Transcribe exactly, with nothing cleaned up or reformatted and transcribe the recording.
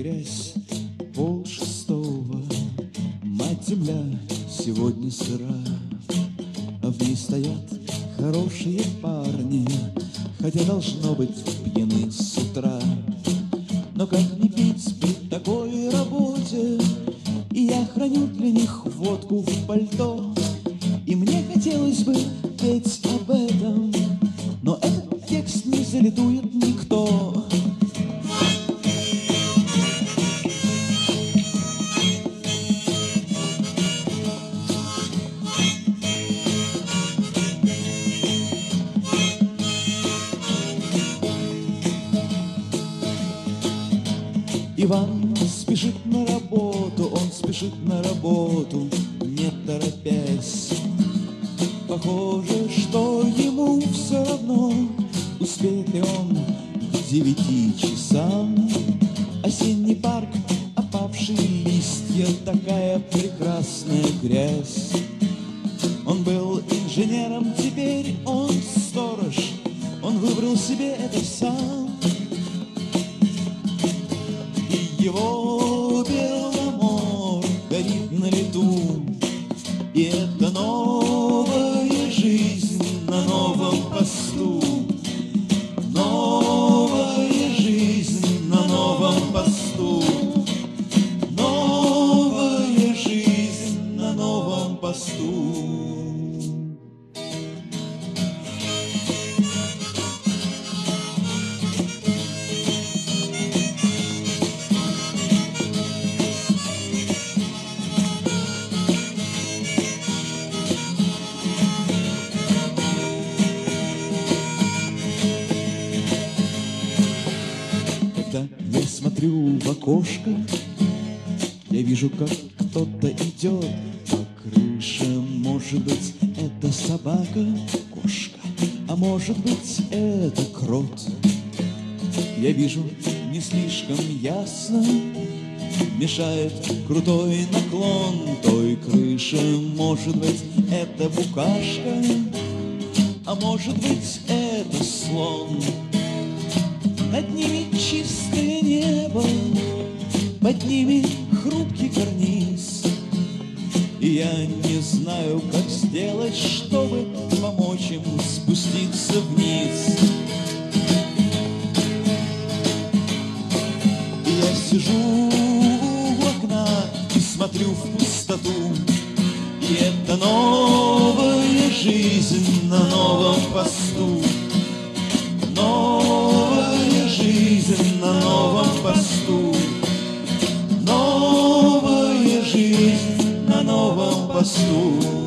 грязь, пол шестого. Мать земля сегодня сыра, а в ней стоят хорошие парни, хотя должно быть пьяны с утра. Но как не пить при такой работе? И я храню для них водку в пальто. И мне хотелось бы петь об этом, но этот текст не залитует никто. Иван спешит на работу, он спешит на работу, не торопясь. Похоже, что ему все равно, успеет ли он к девяти часам. Осенний парк, опавшие листья, такая прекрасная грязь. Он был инженером, теперь он сторож, он выбрал себе это сам. Его Беломор горит на лету, и это новая жизнь на новом посту. Новая жизнь на новом посту. Новая жизнь на новом посту. Когда я смотрю в окошко, я вижу, как кто-то идет по крыше. Может быть, это собака, кошка, а может быть, это крот. Я вижу не слишком ясно, мешает крутой наклон той крыши. Может быть, это букашка, а может быть, это слон. Над ними чистое небо, под ними хрупкий карниз. И я не знаю, как сделать, чтобы помочь им спуститься вниз. И я сижу у окна и смотрю в пустоту. И это новая жизнь на новом посту. Новая жизнь на новом посту. Новая жизнь на новом посту.